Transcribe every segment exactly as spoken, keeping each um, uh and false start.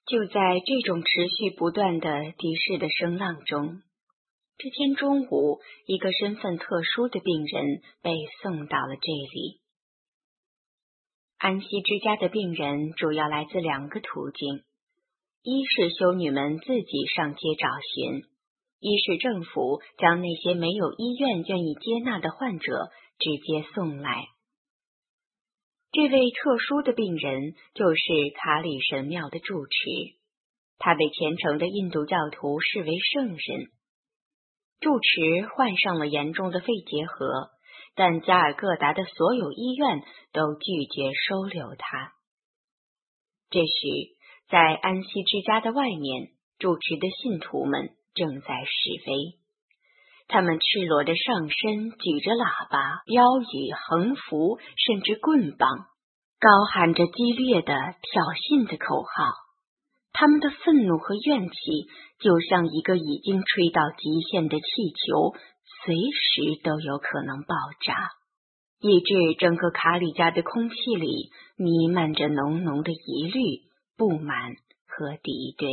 就在这种持续不断的敌视的声浪中，这天中午，一个身份特殊的病人被送到了这里。安息之家的病人主要来自两个途径，一是修女们自己上街找寻，一是政府将那些没有医院愿意接纳的患者直接送来。这位特殊的病人就是卡里神庙的住持，他被虔诚的印度教徒视为圣人。住持患上了严重的肺结核，但加尔各答的所有医院都拒绝收留他。这时，在安息之家的外面，住持的信徒们正在示威，他们赤裸的上身，举着喇叭、标语、横幅，甚至棍棒，高喊着激烈的挑衅的口号。他们的愤怒和怨气就像一个已经吹到极限的气球，随时都有可能爆炸，以致整个卡里家的空气里弥漫着浓浓的疑虑、不满和敌对。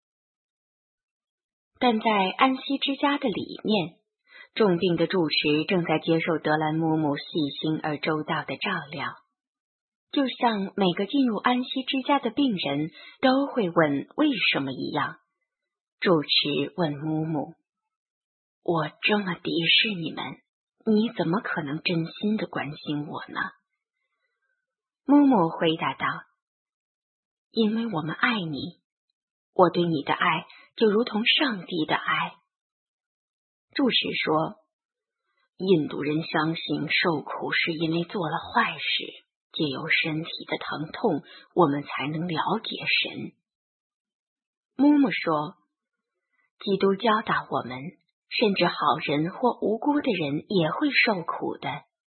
但在安息之家的里面，重病的住持正在接受德兰姆姆细心而周到的照料，就像每个进入安息之家的病人都会问为什么一样。住持问姆姆：我这么敌视你们，你怎么可能真心的关心我呢？姆姆回答道：因为我们爱你，我对你的爱就如同上帝的爱。住持说：印度人相信受苦是因为做了坏事，借由身体的疼痛，我们才能了解神。姆姆说：基督教导我们，甚至好人或无辜的人也会受苦的。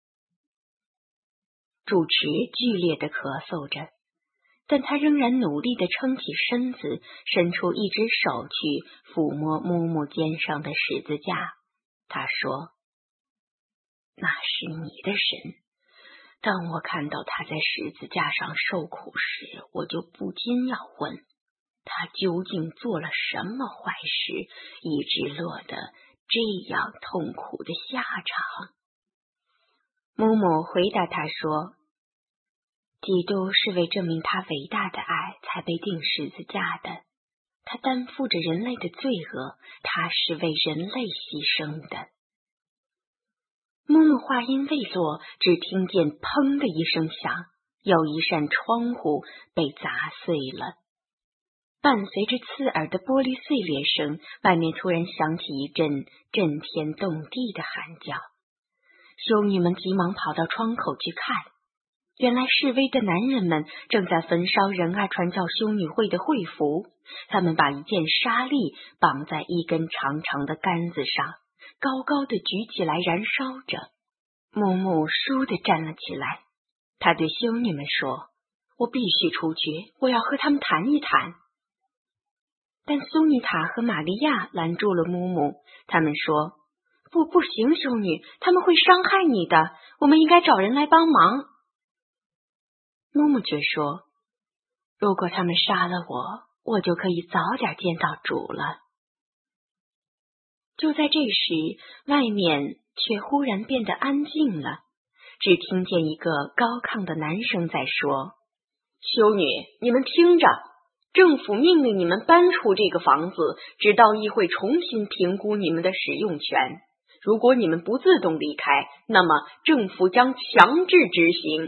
住持剧烈地咳嗽着，但他仍然努力地撑起身子，伸出一只手去抚摸姆姆肩上的十字架。他说：那是你的神，当我看到他在十字架上受苦时，我就不禁要问，他究竟做了什么坏事，以致落得这样痛苦的下场？姆姆回答他说：基督是为证明他伟大的爱才被钉十字架的，他担负着人类的罪恶，他是为人类牺牲的。姆姆话音未落，只听见砰的一声响，有一扇窗户被砸碎了。伴随着刺耳的玻璃碎裂声，外面突然响起一阵震天动地的喊叫。修女们急忙跑到窗口去看，原来示威的男人们正在焚烧仁爱传教修女会的会服，他们把一件纱丽绑在一根长长的杆子上，高高的举起来燃烧着。木木倏地站了起来，他对修女们说：我必须出去，我要和他们谈一谈。但苏妮塔和玛利亚拦住了木木，他们说：不，不行，修女，他们会伤害你的，我们应该找人来帮忙。木木却说：如果他们杀了我，我就可以早点见到主了。就在这时，外面却忽然变得安静了，只听见一个高亢的男声在说：修女，你们听着，政府命令你们搬出这个房子，直到议会重新评估你们的使用权。如果你们不自动离开，那么政府将强制执行。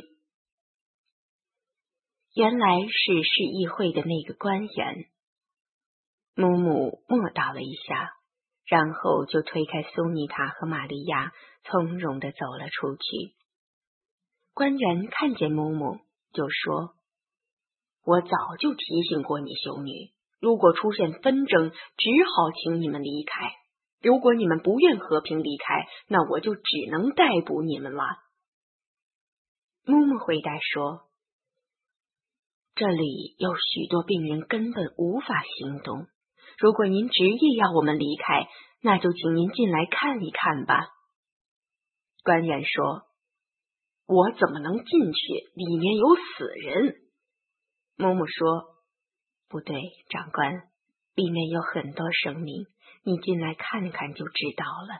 原来是市议会的那个官员。木木默祷了一下，然后就推开苏妮塔和玛利亚，从容地走了出去。官员看见木木，就说：我早就提醒过你修女，如果出现纷争，只好请你们离开。如果你们不愿和平离开，那我就只能逮捕你们了。木木回答说：这里有许多病人根本无法行动，如果您执意要我们离开，那就请您进来看一看吧。官员说：我怎么能进去？里面有死人。木木说： 不对，长官，里面有很多生命，你进来看看就知道了。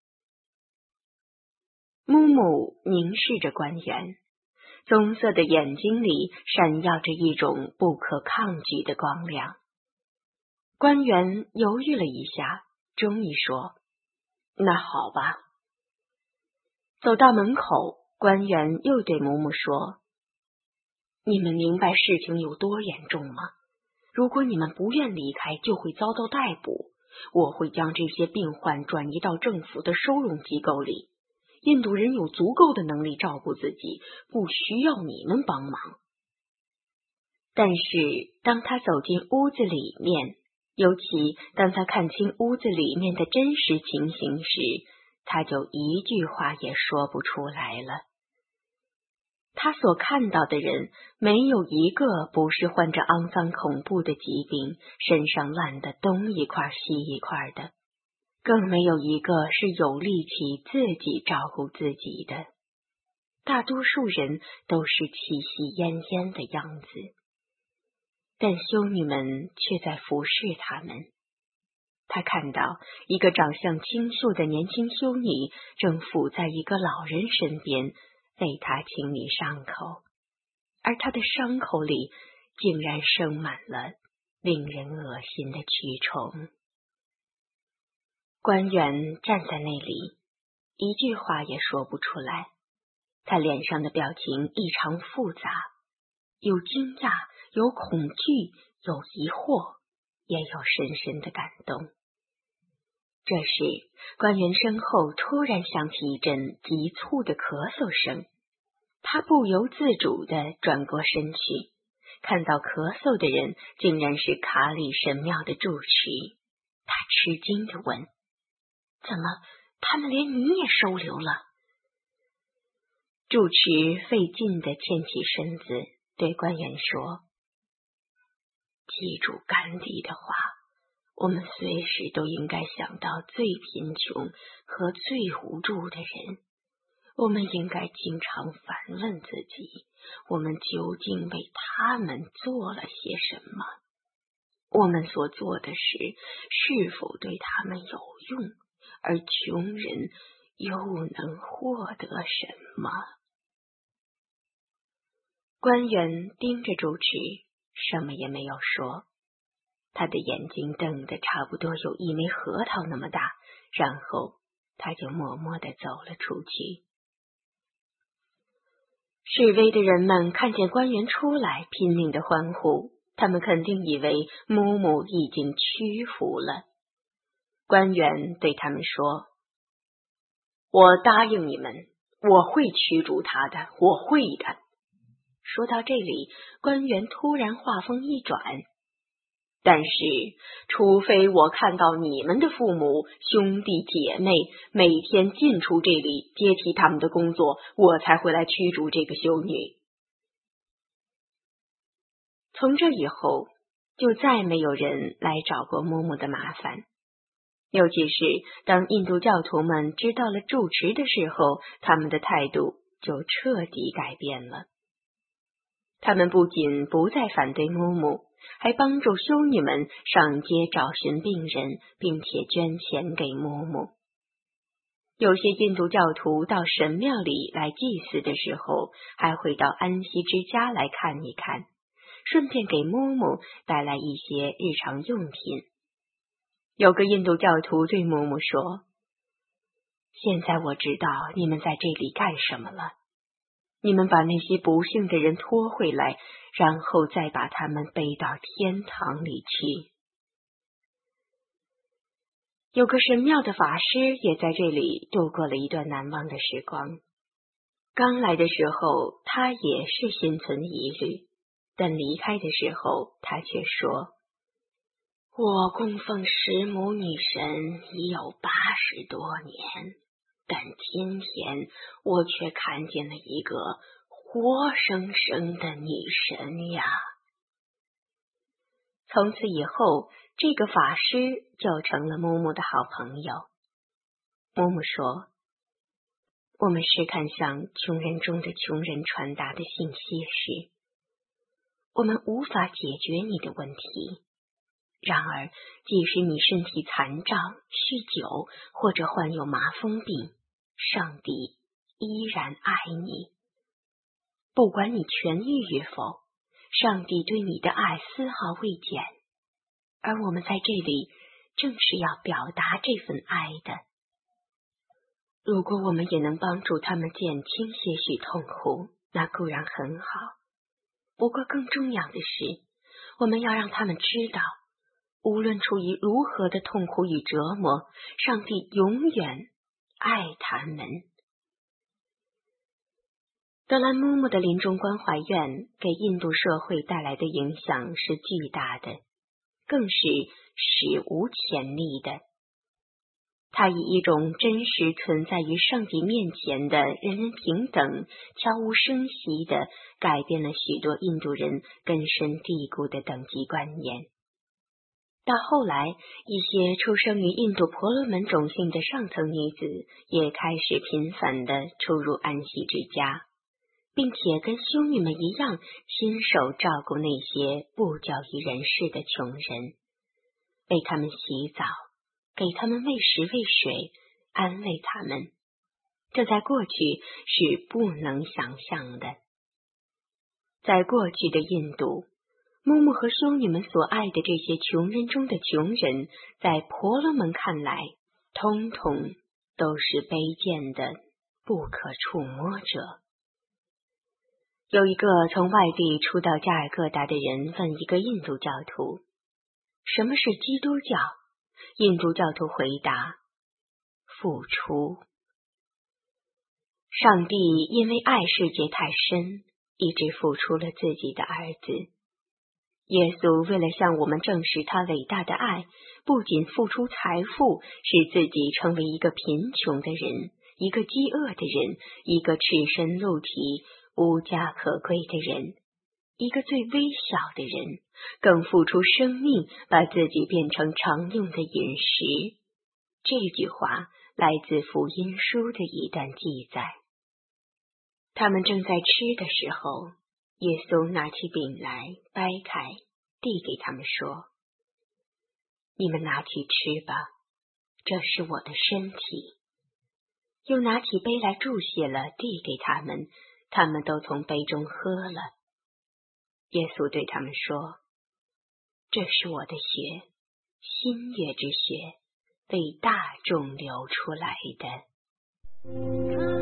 木木凝视着官员，棕色的眼睛里闪耀着一种不可抗拒的光亮。官员犹豫了一下，终于说：那好吧。走到门口，官员又对木木说：你们明白事情有多严重吗？如果你们不愿离开，就会遭到逮捕。我会将这些病患转移到政府的收容机构里。印度人有足够的能力照顾自己，不需要你们帮忙。但是当他走进屋子里面，尤其当他看清屋子里面的真实情形时，他就一句话也说不出来了。他所看到的人，没有一个不是患着肮脏恐怖的疾病，身上烂得东一块西一块的，更没有一个是有力气自己照顾自己的。大多数人都是气息奄奄的样子，但修女们却在服侍他们。他看到一个长相清秀的年轻修女正伏在一个老人身边，为他清理伤口，而他的伤口里竟然生满了令人恶心的蛆虫。官员站在那里，一句话也说不出来。他脸上的表情异常复杂，有惊讶，有恐惧，有疑惑，也有深深的感动。这时，官员身后突然响起一阵急促的咳嗽声，他不由自主地转过身去，看到咳嗽的人竟然是卡里神庙的住持。他吃惊地问：怎么，他们连你也收留了？住持费劲地欠起身子，对官员说：记住甘地的话，我们随时都应该想到最贫穷和最无助的人。我们应该经常反问自己，我们究竟为他们做了些什么？我们所做的事是否对他们有用？而穷人又能获得什么？官员盯着住持，什么也没有说。他的眼睛瞪得差不多有一枚核桃那么大，然后他就默默地走了出去。示威的人们看见官员出来，拼命地欢呼，他们肯定以为木木已经屈服了。官员对他们说：我答应你们，我会驱逐他的，我会的。说到这里，官员突然话锋一转：但是，除非我看到你们的父母、兄弟姐妹每天进出这里接替他们的工作，我才会来驱逐这个修女。从这以后，就再没有人来找过木木的麻烦。尤其是当印度教徒们知道了住持的时候，他们的态度就彻底改变了。他们不仅不再反对木木，还帮助修女们上街找寻病人，并且捐钱给木木。有些印度教徒到神庙里来祭祀的时候，还会到安息之家来看一看，顺便给木木带来一些日常用品。有个印度教徒对木木说：现在我知道你们在这里干什么了。你们把那些不幸的人拖回来，然后再把他们背到天堂里去。有个神庙的法师也在这里度过了一段难忘的时光。刚来的时候，他也是心存疑虑，但离开的时候，他却说：我供奉石母女神已有八十多年，但今天我却看见了一个活生生的女神呀！从此以后，这个法师就成了木木的好朋友。木木说：我们试看向穷人中的穷人传达的信息时， 我们无法解决你的问题。然而，即使你身体残障、酗酒或者患有麻风病，上帝依然爱你。不管你痊愈与否，上帝对你的爱丝毫未减，而我们在这里正是要表达这份爱的。如果我们也能帮助他们减轻些许痛苦，那固然很好。不过更重要的是，我们要让他们知道，无论处于如何的痛苦与折磨，上帝永远爱他们。德兰姆姆的临终关怀院给印度社会带来的影响是巨大的，更是史无前例的。他以一种真实存在于上帝面前的人人平等，悄无声息地改变了许多印度人根深蒂固的等级观念。到后来，一些出生于印度婆罗门种姓的上层女子也开始频繁地出入安息之家，并且跟修女们一样亲手照顾那些不久于人世的穷人，为他们洗澡，给他们喂食喂水，安慰他们。这在过去是不能想象的。在过去的印度，木木和修女们所爱的这些穷人中的穷人，在婆罗门看来，通通都是卑贱的不可触摸者。有一个从外地初到加尔各答的人问一个印度教徒，什么是基督教？印度教徒回答，付出。上帝因为爱世界太深，一直付出了自己的儿子。耶稣为了向我们证实他伟大的爱，不仅付出财富，使自己成为一个贫穷的人，一个饥饿的人，一个赤身露体、无家可归的人，一个最微小的人，更付出生命，把自己变成常用的饮食。这句话来自福音书的一段记载。他们正在吃的时候，耶稣拿起饼来，掰开，递给他们说：“你们拿去吃吧，这是我的身体。”又拿起杯来注血了，递给他们，他们都从杯中喝了。耶稣对他们说：“这是我的血，新约之血，为大众流出来的。”